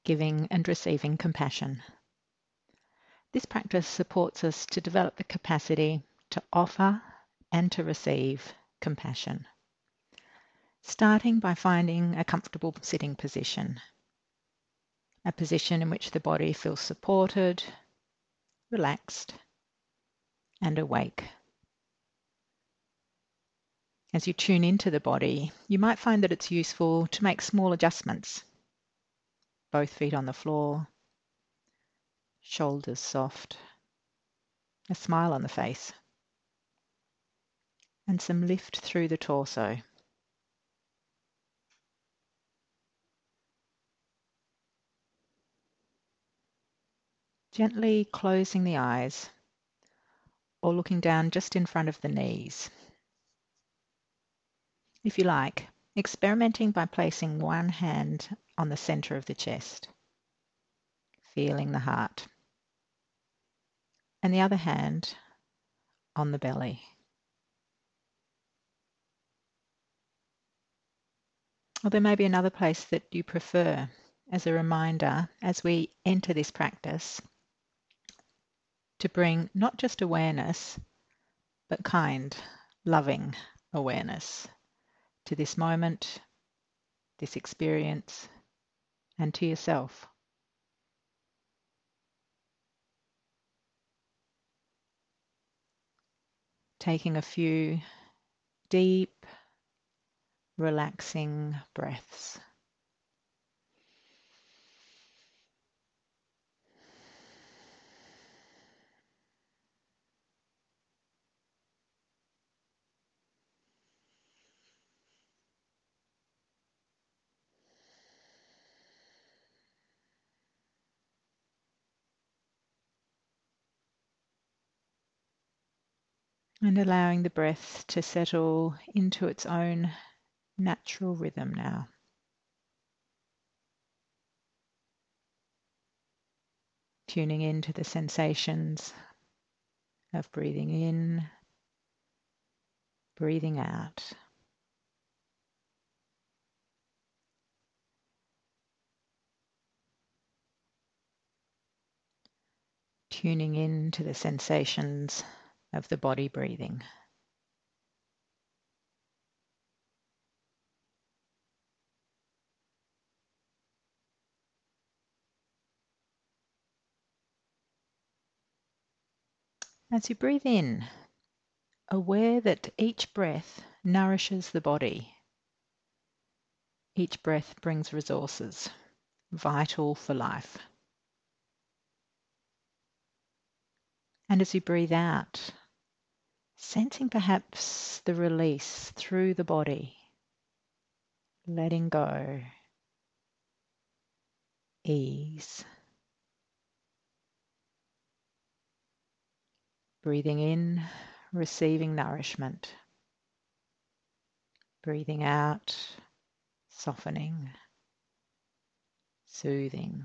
giving and receiving compassion. This practice supports us to develop the capacity to offer and to receive compassion. Starting by finding a comfortable sitting position, a position in which the body feels supported, relaxed, and awake. As you tune into the body, you might find that it's useful to make small adjustments. Both feet on the floor, shoulders soft, a smile on the face, and some lift through the torso. Gently closing the eyes or looking down just in front of the knees. If you like, experimenting by placing one hand on the center of the chest, feeling the heart, and the other hand on the belly. Or there may be another place that you prefer as a reminder as we enter this practice to bring not just awareness, but kind, loving awareness to this moment, this experience, and to yourself. Taking a few deep, relaxing breaths. And allowing the breath to settle into its own natural rhythm now. Tuning into the sensations of breathing in, breathing out. Tuning in to the sensations of the body breathing. As you breathe in, aware that each breath nourishes the body. Each breath brings resources, vital for life. And as you breathe out, sensing perhaps the release through the body, letting go, ease. Breathing in, receiving nourishment. Breathing out, softening, soothing.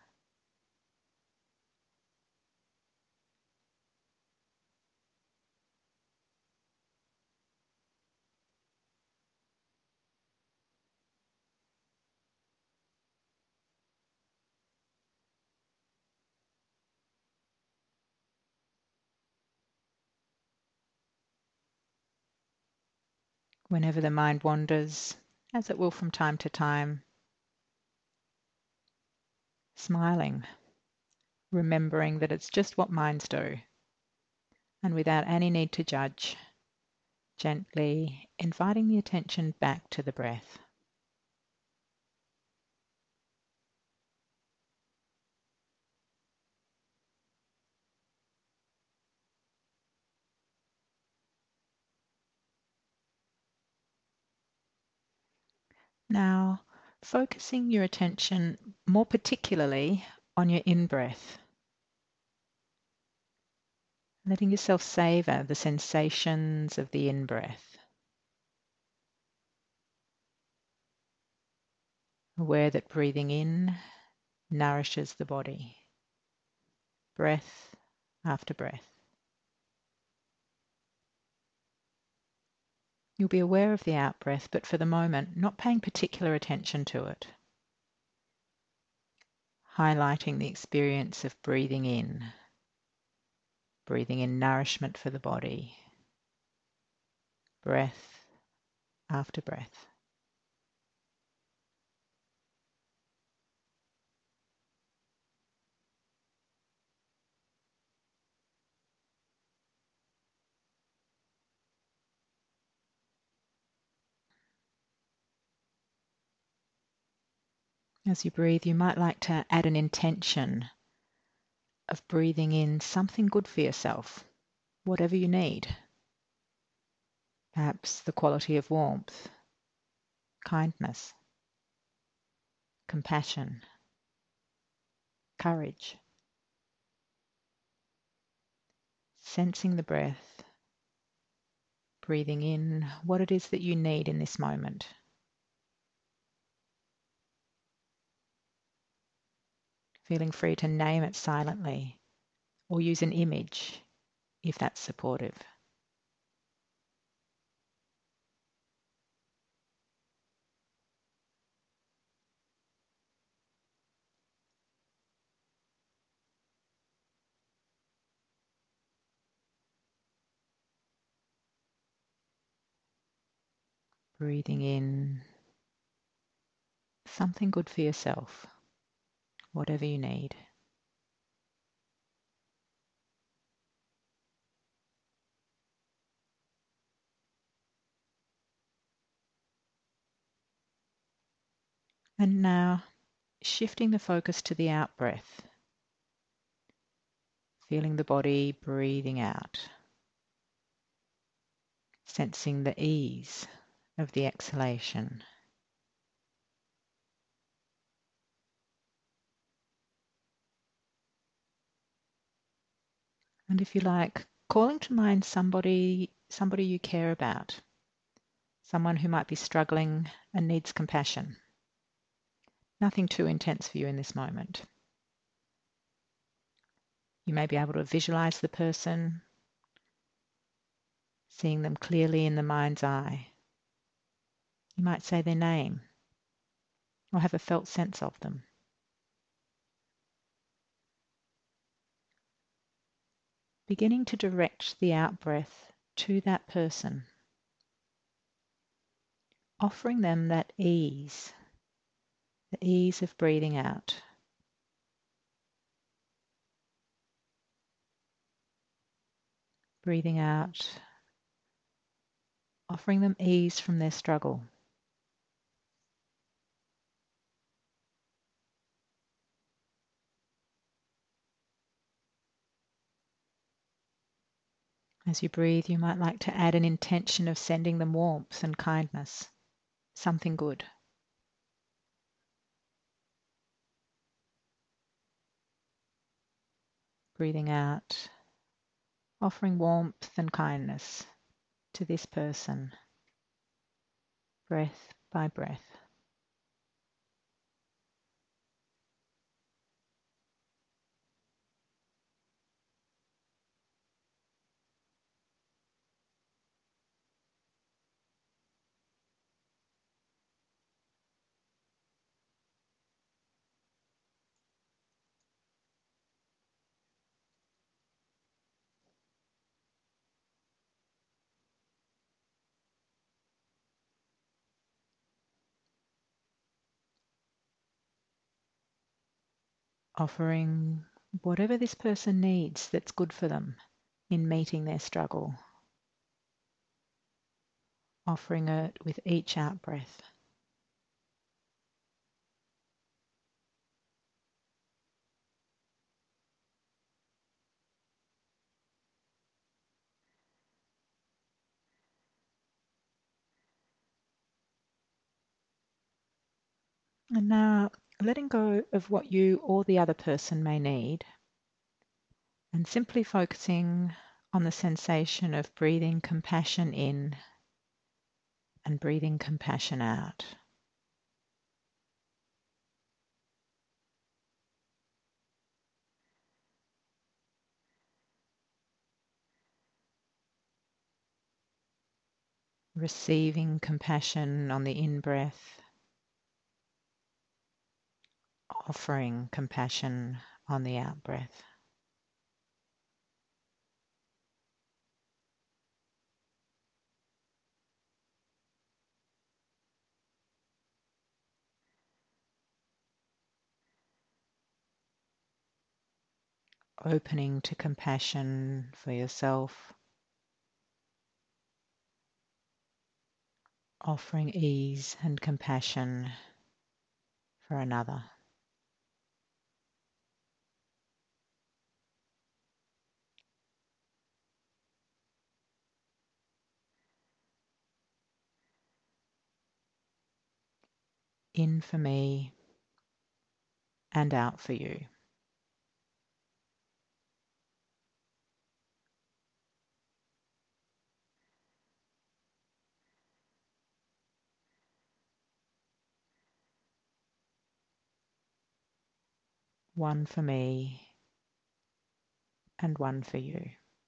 Whenever the mind wanders, as it will from time to time, smiling, remembering that it's just what minds do, and without any need to judge, gently inviting the attention back to the breath. Now, focusing your attention more particularly on your in-breath, letting yourself savor the sensations of the in-breath. Aware that breathing in nourishes the body, breath after breath. You'll be aware of the out-breath, but for the moment, not paying particular attention to it. highlighting the experience of breathing in nourishment for the body, breath after breath. As you breathe, you might like to add an intention of breathing in something good for yourself, whatever you need. Perhaps the quality of warmth, kindness, compassion, courage. Sensing the breath, breathing in what it is that you need in this moment. Feeling free to name it silently or use an image if that's supportive. Breathing in something good for yourself, whatever you need. And now shifting the focus to the out breath, feeling the body breathing out, sensing the ease of the exhalation. And if you like, calling to mind somebody you care about, someone who might be struggling and needs compassion. Nothing too intense for you in this moment. You may be able to visualize the person, seeing them clearly in the mind's eye. You might say their name or have a felt sense of them. Beginning to direct the out-breath to that person, offering them that ease, the ease of breathing out. Breathing out, offering them ease from their struggle. As you breathe, you might like to add an intention of sending them warmth and kindness, something good. Breathing out, offering warmth and kindness to this person, breath by breath. Offering whatever this person needs that's good for them in meeting their struggle. Offering it with each out breath. And now letting go of what you or the other person may need and simply focusing on the sensation of breathing compassion in and breathing compassion out. Receiving compassion on the in-breath, offering compassion on the out-breath. Opening to compassion for yourself, offering ease and compassion for another. In for me and out for you. One for me and one for you.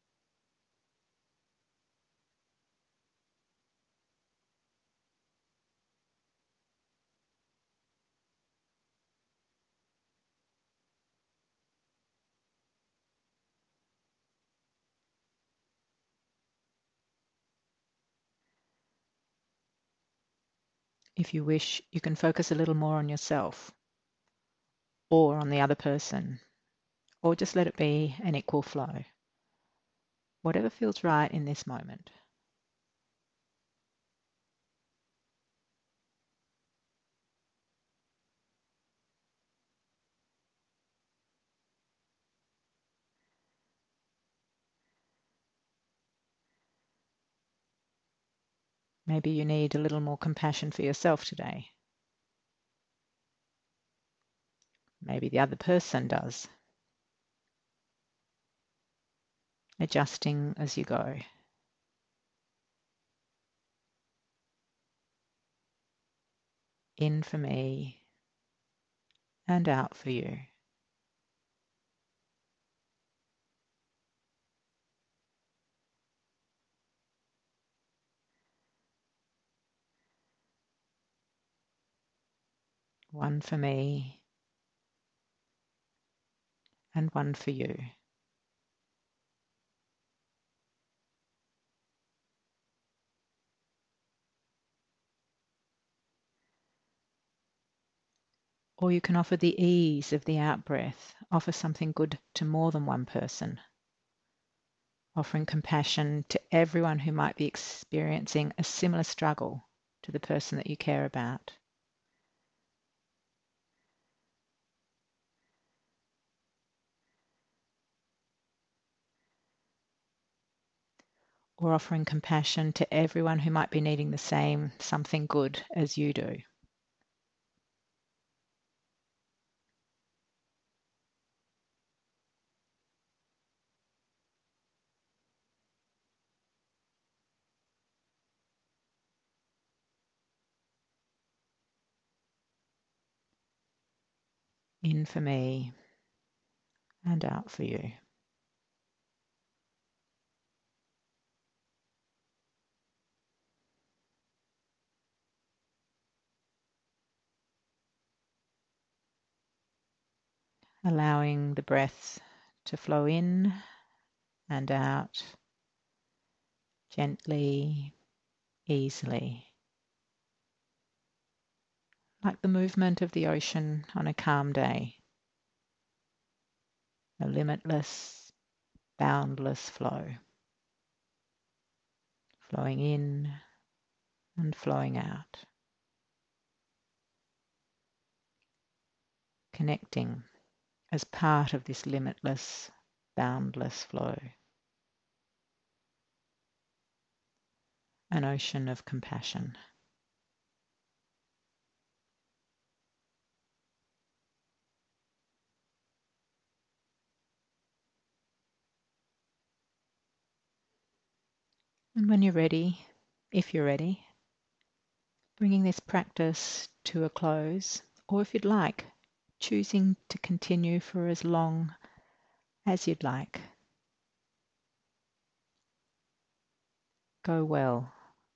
If you wish, you can focus a little more on yourself or on the other person, or just let it be an equal flow. Whatever feels right in this moment. Maybe you need a little more compassion for yourself today. Maybe the other person does. Adjusting as you go. In for me and out for you. One for me and one for you. Or you can offer the ease of the out-breath, offer something good to more than one person, offering compassion to everyone who might be experiencing a similar struggle to the person that you care about. Or offering compassion to everyone who might be needing the same something good as you do. In for me and out for you. Allowing the breath to flow in and out gently, easily, like the movement of the ocean on a calm day, a limitless, boundless flow, flowing in and flowing out, connecting as part of this limitless, boundless flow, an ocean of compassion. And when you're ready, if you're ready, bringing this practice to a close, or if you'd like, choosing to continue for as long as you'd like. Go well.